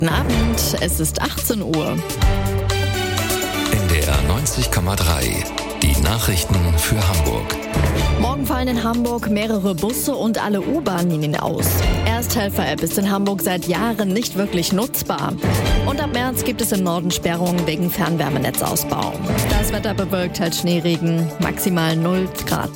Guten Abend, es ist 18 Uhr. NDR 90,3, die Nachrichten für Hamburg. Morgen fallen in Hamburg mehrere Busse und alle U-Bahn-Linien aus. Ersthelfer-App ist in Hamburg seit Jahren nicht wirklich nutzbar. Und ab März gibt es im Norden Sperrungen wegen Fernwärmenetzausbau. Das Wetter bewölkt, halt Schneeregen, maximal 0 Grad.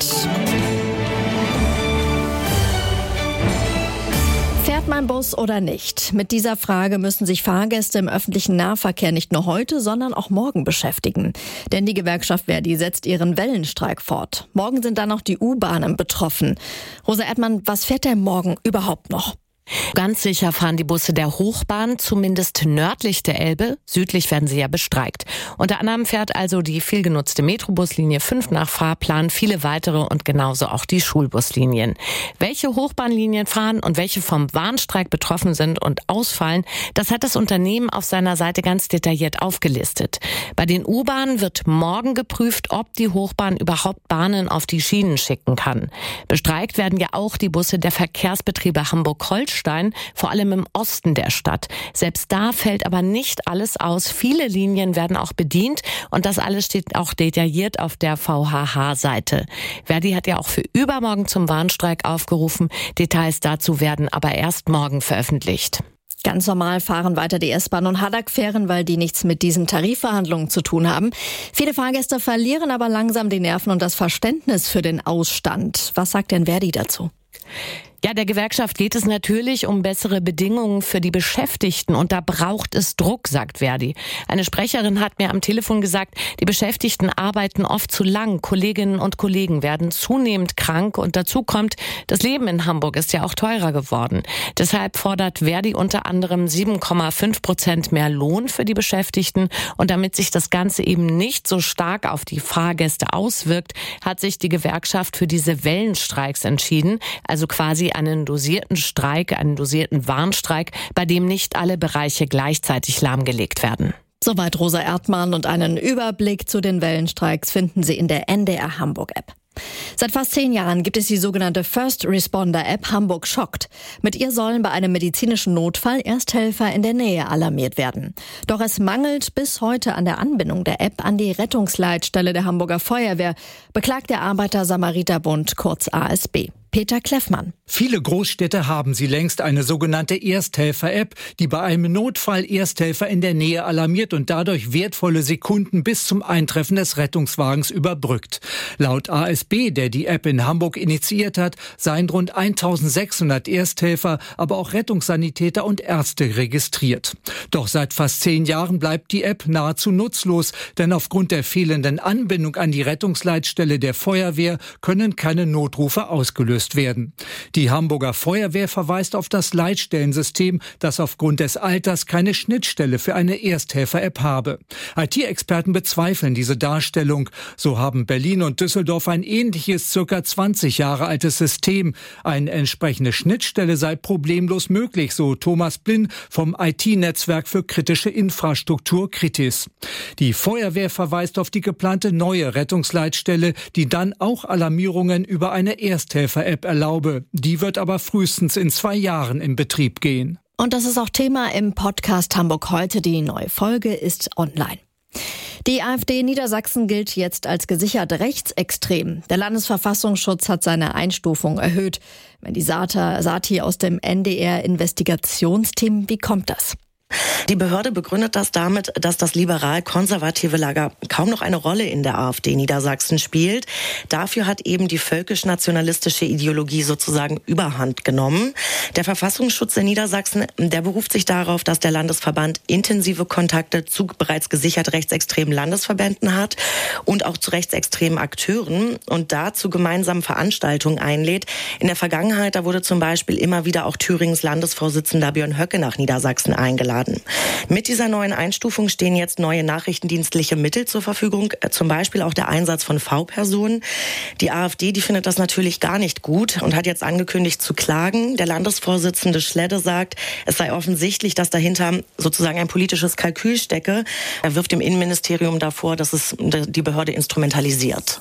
Fährt mein Bus oder nicht? Mit dieser Frage müssen sich Fahrgäste im öffentlichen Nahverkehr nicht nur heute, sondern auch morgen beschäftigen. Denn die Gewerkschaft ver.di setzt ihren Wellenstreik fort. Morgen sind dann noch die U-Bahnen betroffen. Rosa Erdmann, was fährt denn morgen überhaupt noch? Ganz sicher fahren die Busse der Hochbahn, zumindest nördlich der Elbe. Südlich werden sie ja bestreikt. Unter anderem fährt also die vielgenutzte Metrobuslinie 5 nach Fahrplan, viele weitere und genauso auch die Schulbuslinien. Welche Hochbahnlinien fahren und welche vom Warnstreik betroffen sind und ausfallen, das hat das Unternehmen auf seiner Seite ganz detailliert aufgelistet. Bei den U-Bahnen wird morgen geprüft, ob die Hochbahn überhaupt Bahnen auf die Schienen schicken kann. Bestreikt werden ja auch die Busse der Verkehrsbetriebe Hamburg-Holstein, vor allem im Osten der Stadt. Selbst da fällt aber nicht alles aus. Viele Linien werden auch bedient und das alles steht auch detailliert auf der VHH-Seite. ver.di hat ja auch für übermorgen zum Warnstreik aufgerufen. Details dazu werden aber erst morgen veröffentlicht. Ganz normal fahren weiter die S-Bahn und Haddock-Fähren, weil die nichts mit diesen Tarifverhandlungen zu tun haben. Viele Fahrgäste verlieren aber langsam die Nerven und das Verständnis für den Ausstand. Was sagt denn ver.di dazu? Ja, der Gewerkschaft geht es natürlich um bessere Bedingungen für die Beschäftigten und da braucht es Druck, sagt ver.di. Eine Sprecherin hat mir am Telefon gesagt, die Beschäftigten arbeiten oft zu lang. Kolleginnen und Kollegen werden zunehmend krank und dazu kommt, das Leben in Hamburg ist ja auch teurer geworden. Deshalb fordert ver.di unter anderem 7,5% mehr Lohn für die Beschäftigten und damit sich das Ganze eben nicht so stark auf die Fahrgäste auswirkt, hat sich die Gewerkschaft für diese Wellenstreiks entschieden, also quasi einen dosierten Streik, einen dosierten Warnstreik, bei dem nicht alle Bereiche gleichzeitig lahmgelegt werden. Soweit Rosa Erdmann und einen Überblick zu den Wellenstreiks finden Sie in der NDR Hamburg App. Seit fast 10 Jahren gibt es die sogenannte First Responder App Hamburg schockt. Mit ihr sollen bei einem medizinischen Notfall Ersthelfer in der Nähe alarmiert werden. Doch es mangelt bis heute an der Anbindung der App an die Rettungsleitstelle der Hamburger Feuerwehr, beklagt der Arbeiter-Samariter-Bund, kurz ASB. Peter Kleffmann. Viele Großstädte haben sie längst eine sogenannte Ersthelfer-App, die bei einem Notfall Ersthelfer in der Nähe alarmiert und dadurch wertvolle Sekunden bis zum Eintreffen des Rettungswagens überbrückt. Laut ASB, der die App in Hamburg initiiert hat, seien rund 1600 Ersthelfer, aber auch Rettungssanitäter und Ärzte registriert. Doch seit fast 10 Jahren bleibt die App nahezu nutzlos, denn aufgrund der fehlenden Anbindung an die Rettungsleitstelle der Feuerwehr können keine Notrufe ausgelöst werden. Die Hamburger Feuerwehr verweist auf das Leitstellensystem, das aufgrund des Alters keine Schnittstelle für eine Ersthelfer-App habe. IT-Experten bezweifeln diese Darstellung. So haben Berlin und Düsseldorf ein ähnliches, circa 20 Jahre altes System. Eine entsprechende Schnittstelle sei problemlos möglich, so Thomas Blin vom IT-Netzwerk für kritische Infrastruktur Kritis. Die Feuerwehr verweist auf die geplante neue Rettungsleitstelle, die dann auch Alarmierungen über eine Ersthelfer-App erlaube. Die wird aber frühestens in 2 Jahren in Betrieb gehen. Und das ist auch Thema im Podcast Hamburg heute. Die neue Folge ist online. Die AfD in Niedersachsen gilt jetzt als gesichert rechtsextrem. Der Landesverfassungsschutz hat seine Einstufung erhöht. Wenn die Sati aus dem NDR-Investigationsteam, wie kommt das? Die Behörde begründet das damit, dass das liberal-konservative Lager kaum noch eine Rolle in der AfD Niedersachsen spielt. Dafür hat eben die völkisch-nationalistische Ideologie sozusagen Überhand genommen. Der Verfassungsschutz in Niedersachsen, der beruft sich darauf, dass der Landesverband intensive Kontakte zu bereits gesichert rechtsextremen Landesverbänden hat und auch zu rechtsextremen Akteuren und dazu gemeinsam Veranstaltungen einlädt. In der Vergangenheit, da wurde zum Beispiel immer wieder auch Thüringens Landesvorsitzender Björn Höcke nach Niedersachsen eingeladen. Mit dieser neuen Einstufung stehen jetzt neue nachrichtendienstliche Mittel zur Verfügung, zum Beispiel auch der Einsatz von V-Personen. Die AfD, die findet das natürlich gar nicht gut und hat jetzt angekündigt zu klagen. Der Landesvorsitzende Schledde sagt, es sei offensichtlich, dass dahinter sozusagen ein politisches Kalkül stecke. Er wirft dem Innenministerium davor, dass es die Behörde instrumentalisiert.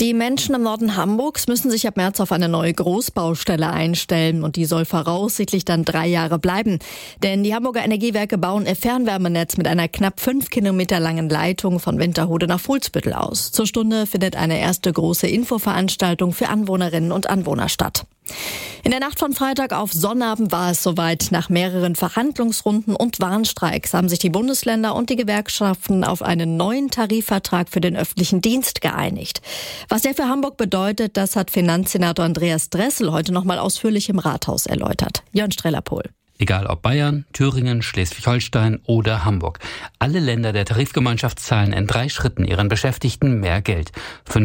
Die Menschen im Norden Hamburgs müssen sich ab März auf eine neue Großbaustelle einstellen und die soll voraussichtlich dann 3 Jahre bleiben. Denn die Hamburger Energiewerke bauen ihr Fernwärmenetz mit einer knapp 5 Kilometer langen Leitung von Winterhude nach Fuhlsbüttel aus. Zur Stunde findet eine erste große Infoveranstaltung für Anwohnerinnen und Anwohner statt. In der Nacht von Freitag auf Sonnabend war es soweit. Nach mehreren Verhandlungsrunden und Warnstreiks haben sich die Bundesländer und die Gewerkschaften auf einen neuen Tarifvertrag für den öffentlichen Dienst geeinigt. Was der für Hamburg bedeutet, das hat Finanzsenator Andreas Dressel heute noch mal ausführlich im Rathaus erläutert. Jörn Strellerpohl. Egal ob Bayern, Thüringen, Schleswig-Holstein oder Hamburg. Alle Länder der Tarifgemeinschaft zahlen in 3 Schritten ihren Beschäftigten mehr Geld.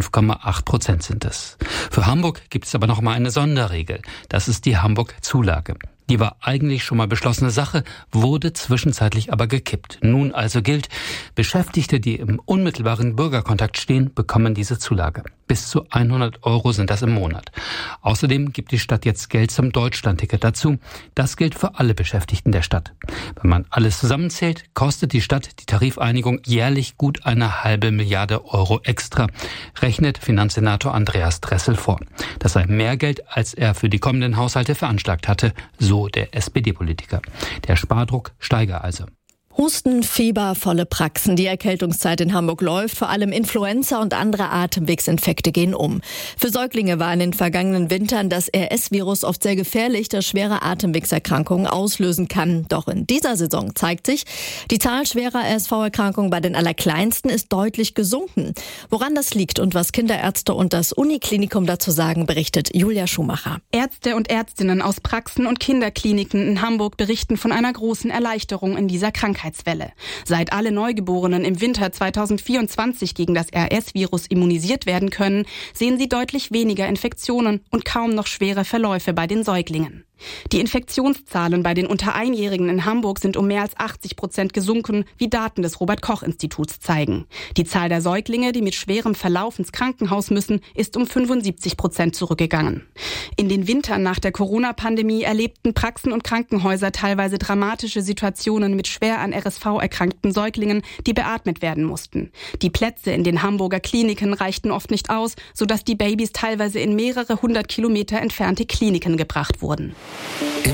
5,8% sind es. Für Hamburg gibt es aber noch mal eine Sonderregel. Das ist die Hamburg-Zulage. Die war eigentlich schon mal beschlossene Sache, wurde zwischenzeitlich aber gekippt. Nun also gilt, Beschäftigte, die im unmittelbaren Bürgerkontakt stehen, bekommen diese Zulage. Bis zu 100 € sind das im Monat. Außerdem gibt die Stadt jetzt Geld zum Deutschlandticket dazu. Das gilt für alle Beschäftigten der Stadt. Wenn man alles zusammenzählt, kostet die Stadt die Tarifeinigung jährlich gut 1,5 Milliarde € extra, rechnet Finanzsenator Andreas Dressel vor. Das sei mehr Geld, als er für die kommenden Haushalte veranschlagt hatte, so der SPD-Politiker. Der Spardruck steige also. Husten, Fieber, volle Praxen. Die Erkältungszeit in Hamburg läuft. Vor allem Influenza und andere Atemwegsinfekte gehen um. Für Säuglinge war in den vergangenen Wintern das RS-Virus oft sehr gefährlich, das schwere Atemwegserkrankungen auslösen kann. Doch in dieser Saison zeigt sich, die Zahl schwerer RSV-Erkrankungen bei den Allerkleinsten ist deutlich gesunken. Woran das liegt und was Kinderärzte und das Uniklinikum dazu sagen, berichtet Julia Schumacher. Ärzte und Ärztinnen aus Praxen und Kinderkliniken in Hamburg berichten von einer großen Erleichterung in dieser Krankheitswelle. Seit alle Neugeborenen im Winter 2024 gegen das RS-Virus immunisiert werden können, sehen sie deutlich weniger Infektionen und kaum noch schwere Verläufe bei den Säuglingen. Die Infektionszahlen bei den unter Einjährigen in Hamburg sind um mehr als 80% gesunken, wie Daten des Robert-Koch-Instituts zeigen. Die Zahl der Säuglinge, die mit schwerem Verlauf ins Krankenhaus müssen, ist um 75% zurückgegangen. In den Wintern nach der Corona-Pandemie erlebten Praxen und Krankenhäuser teilweise dramatische Situationen mit schwer an RSV erkrankten Säuglingen, die beatmet werden mussten. Die Plätze in den Hamburger Kliniken reichten oft nicht aus, sodass die Babys teilweise in mehrere 100 Kilometer entfernte Kliniken gebracht wurden.